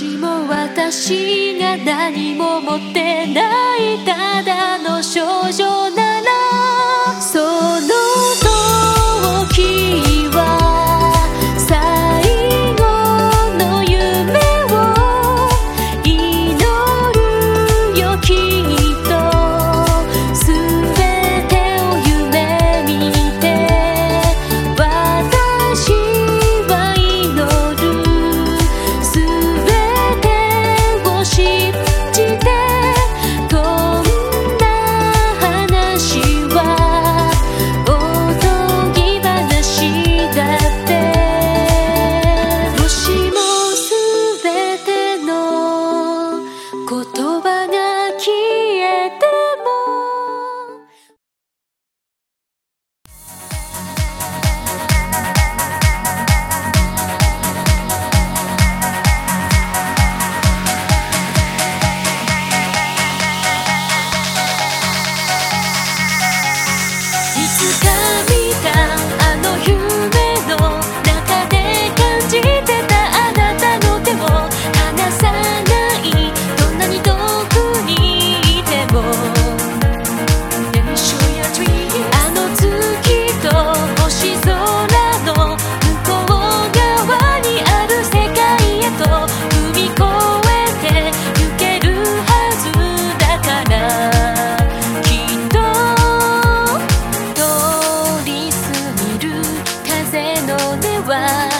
しも私が何も持ってないただの少女なら、その時は最後の夢を祈るよきっと。全てを夢見て私は祈る。全てを信じてこんな話はおとぎ話だって。もしも全ての言葉が消えてもいつか見たあの夢の中で感じてたあなたの手を離さない。どんなに遠くにいてもあの月と星空の向こう側にある世界へと踏み越えて行けるはずだから、きっと通り過ぎる風の音は